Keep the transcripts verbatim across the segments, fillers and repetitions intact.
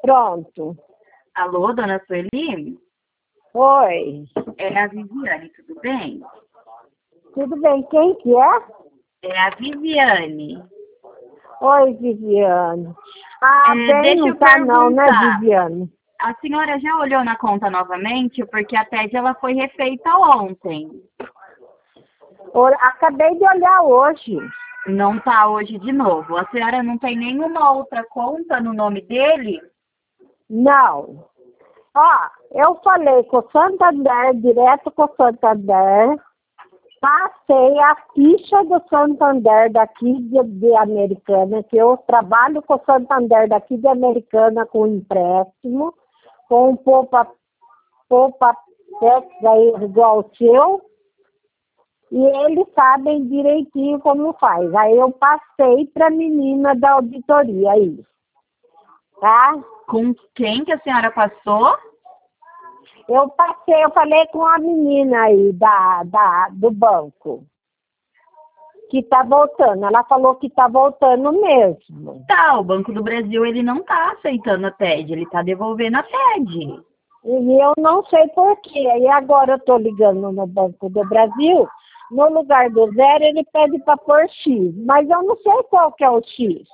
Pronto. Alô, dona Sueli? Oi. É a Viviane, tudo bem? Tudo bem, quem que é? É a Viviane. Oi, Viviane. Ah, É, bem, deixa não eu tá não, né, perguntar. Viviane? A senhora já olhou na conta novamente? Porque a T E D ela foi refeita ontem. Ô, Acabei de olhar hoje. Não tá hoje de novo. A senhora não tem nenhuma outra conta no nome dele? Não. Ó, eu falei com o Santander, direto com o Santander. Passei a ficha do Santander daqui de, de Americana, que eu trabalho com o Santander daqui de Americana com empréstimo, com um poupa, poupa Tex aí igual o seu, e eles sabem direitinho como faz. Aí eu passei para a menina da auditoria aí, tá? Com quem que a senhora passou? Eu passei, eu falei com a menina aí da, da, do banco, que está voltando. Ela falou que está voltando mesmo. Tá, o Banco do Brasil ele não tá aceitando a T E D, ele tá devolvendo a T E D. E eu não sei por quê. E agora eu estou ligando no Banco do Brasil, no lugar do zero ele pede para pôr X, mas eu não sei qual que é o X,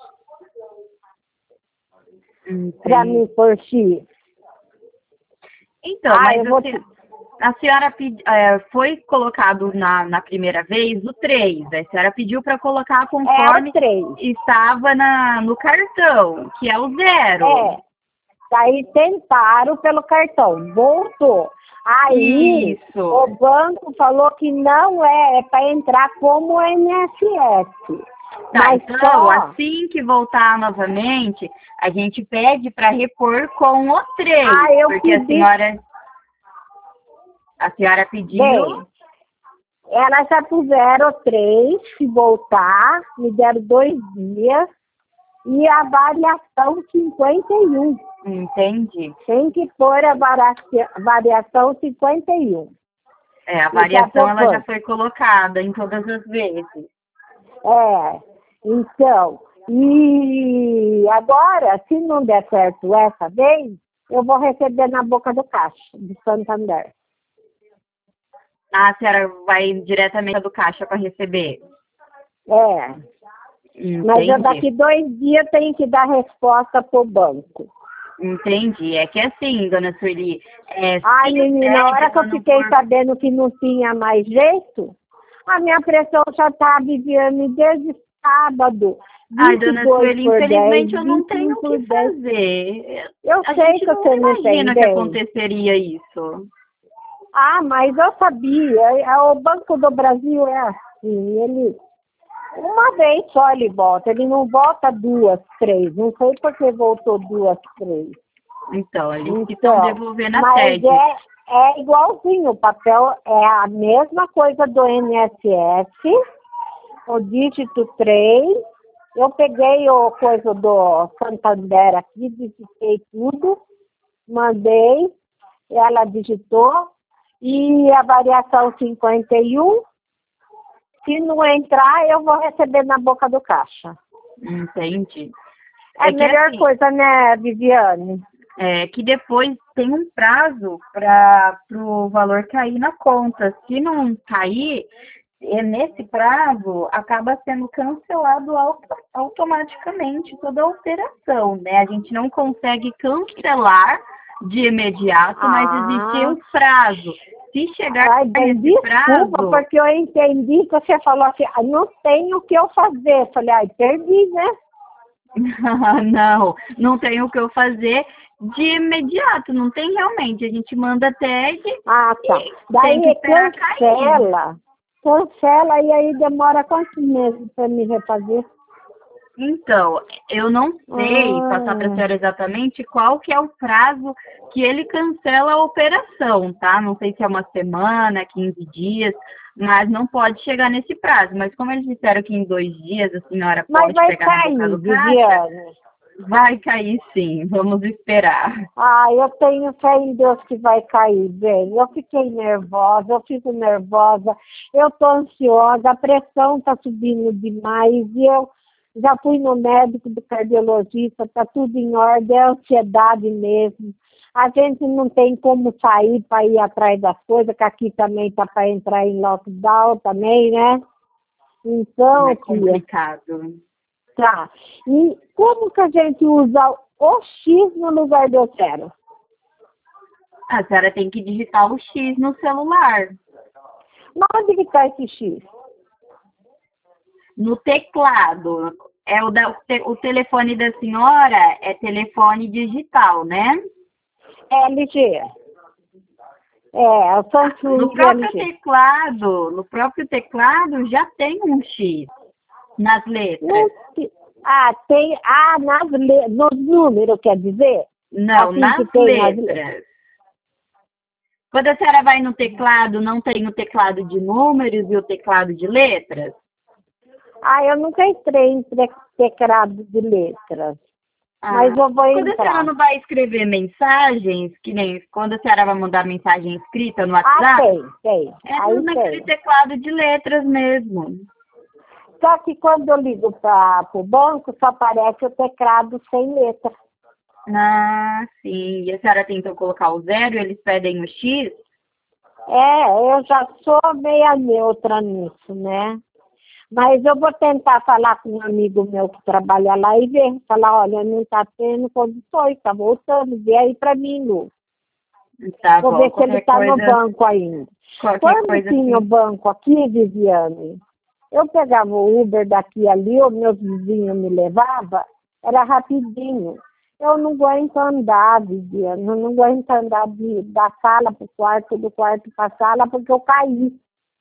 para mim pôr X. Então, Ah, mas eu vou a, te... se- a senhora pedi- é, foi colocado na, na primeira vez o três. A senhora pediu para colocar É o conforme três. estava na, no cartão, que é o zero. É. Daí tentaram pelo cartão, voltou. Aí Isso. o banco falou que não é, é para entrar como I N S S. Tá, Mas então, só, assim que voltar novamente, a gente pede para repor com o três. ah, eu Porque a pedi, senhora, a senhora pediu. bem, elas já puseram três, se voltar, me deram dois dias, e a variação cinquenta e um. Entendi. Tem que pôr a varia- variação cinquenta e um. É, a E tá variação ela já poupando. foi colocada em todas as vezes. É, então, e agora, se não der certo essa vez, eu vou receber na boca do caixa, de Santander. A senhora vai diretamente do caixa para receber. É, mas eu Entendi. daqui dois dias tenho que dar resposta pro banco. Entendi. É que assim, dona Sueli, é, Ai, se o menina, na hora T E D que eu ela não fiquei for. sabendo que não tinha mais jeito, a minha pressão já tá Viviane desde sábado. Ai, vinte e dona dois Sueli, por dez, infelizmente eu não vinte e tenho um o por que dez. fazer. Eu A sei gente que não você não tem imagina que bem. aconteceria isso. Ah, mas eu sabia. É, o Banco do Brasil é assim, ele uma vez só ele volta, ele não volta duas, três. Não sei por que voltou duas, três. Então, eles que estão Então, devolvendo a mas T E D. é, é igualzinho, o papel é a mesma coisa do I N S S, o dígito três. Eu peguei o coisa do Santander aqui, digitei tudo, mandei, ela digitou, e a variação cinquenta e um, se não entrar, eu vou receber na boca do caixa. Entendi. É a É que melhor assim, coisa, né, Viviane? é que depois tem um prazo para o valor cair na conta. Se não cair, é nesse prazo acaba sendo cancelado auto- automaticamente toda a operação, né? A gente não consegue cancelar de imediato, mas existe Ah, um prazo. Se chegar ai, bem, nesse desculpa, prazo, porque eu entendi que você falou assim, ah, não tem o que eu fazer. Eu falei, ai, perdi, né? não, não tem o que eu fazer de imediato, não tem realmente. A gente manda tag Ah, tá. e tem que Daí esperar cair. cancela. Cancela e aí demora quantos meses para me refazer? Então, eu não sei passar para a Ah, senhora exatamente qual que é o prazo que ele cancela a operação, tá? Não sei se é uma semana, quinze dias, mas não pode chegar nesse prazo. Mas como eles disseram que em dois dias a senhora mas pode vai pegar na boca cair, do caixa, Viviane. vai cair sim, vamos esperar. Ah, eu tenho fé em Deus que vai cair, bem. Eu fiquei nervosa, eu fico nervosa, eu tô ansiosa, a pressão tá subindo demais e eu Já fui no médico do cardiologista, tá tudo em ordem, é ansiedade mesmo. A gente não tem como sair para ir atrás das coisas, que aqui também tá para entrar em lockdown também, né? Então, É tia, complicado. tá. E como que a gente usa o X no lugar do zero? A senhora tem que digitar o X no celular. Mas onde que tá esse X? No teclado. É o, da, o, te, o telefone da senhora é telefone digital, né? L G. É, o Samsung No próprio L G. teclado, no próprio teclado já tem um X nas letras. Não te- Ah, tem. Ah, nas le... nos números, quer dizer? Não, Assim que nas tem nas letras. letras. Quando a senhora vai no teclado, não tem o teclado de números e o teclado de letras? Ah, eu nunca entrei em te- teclado de letras. Ah, Mas eu vou quando a senhora entrar. não vai escrever mensagens, que nem quando a senhora vai mandar mensagem escrita no Ah, WhatsApp, tem, tem. é Aí naquele tem. teclado de letras mesmo. Só que quando eu ligo para o banco, só aparece o teclado sem letra. Ah, sim. E a senhora tentou colocar o zero e eles pedem o X? É, eu já sou meia neutra nisso, né? Mas eu vou tentar falar com um amigo meu que trabalha lá e ver. Falar, olha, não está tendo condições, está voltando. Vê aí para mim, Lu. Tá Vou bom, ver se ele qualquer está no coisa, banco ainda. qualquer Quando coisa tinha o assim. banco aqui, Viviane, eu pegava o Uber daqui e ali, os meus vizinhos me levavam, era rapidinho. Eu não aguento andar, Viviane, eu não aguento andar de, da sala para o quarto, do quarto para a sala, porque eu caí.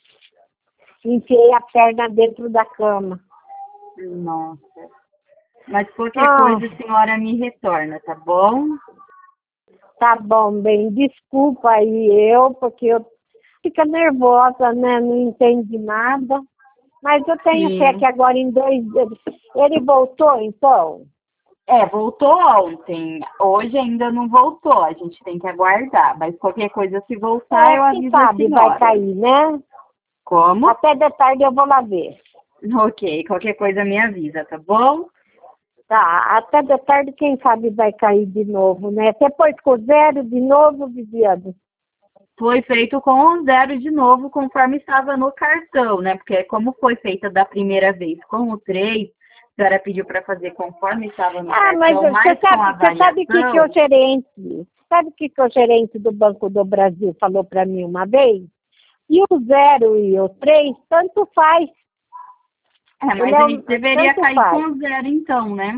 Enfiei a perna dentro da cama. Nossa. Mas qualquer Ah, coisa a senhora me retorna, tá bom? tá bom, bem, desculpa aí eu, porque eu fico nervosa, né? Não entendi nada. Mas eu tenho fé Sim. que agora em dois dias. Ele voltou, então? É, voltou ontem. Hoje ainda não voltou. A gente tem que aguardar. Mas qualquer coisa, se voltar, É, eu quem aviso a sabe vai senhora. cair, né? Como? Até de tarde eu vou lá ver. Ok, qualquer coisa me avisa, tá bom? Tá, até de tarde quem sabe vai cair de novo, né? Você pôs com zero de novo, Viviane? Foi feito com o zero de novo, conforme estava no cartão, né? Porque como foi feita da primeira vez com o três, a senhora pediu para fazer conforme estava no Ah, mas cartão, você mas com a sabe, você sabe o que, que o avaliação. gerente, sabe o que, que o gerente do Banco do Brasil falou para mim uma vez? E o zero e o três, tanto faz. É, mas Ele a é gente um, deveria tanto cair com faz. o zero então, né?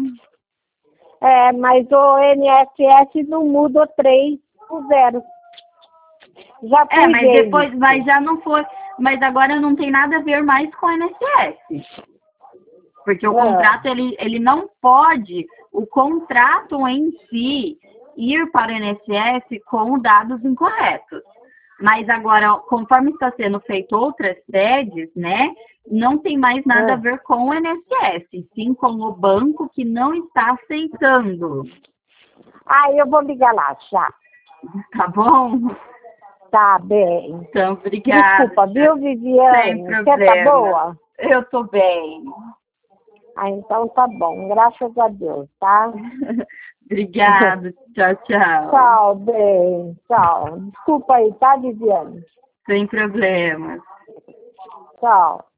É, mas o N S S não muda o três o zero. Já É, fui mas ver depois, isso. mas já não foi, mas agora não tem nada a ver mais com o I N S S. Porque o É. contrato, ele, ele não pode, o contrato em si, ir para o I N S S com dados incorretos. Mas agora, conforme está sendo feito outras sedes, né, não tem mais nada a É. ver com o I N S S, sim com o banco que não está aceitando. Ah, eu vou ligar lá já. Tá bom? Tá bem. Então, obrigada. Desculpa, viu, Sem Viviane? Você tá problema. boa? Eu tô bem. Ah, então tá bom. Graças a Deus, tá? Obrigada. Tchau, tchau. Tchau, bem. Tchau. Desculpa aí, tá, Viviane? Sem problemas. Tchau.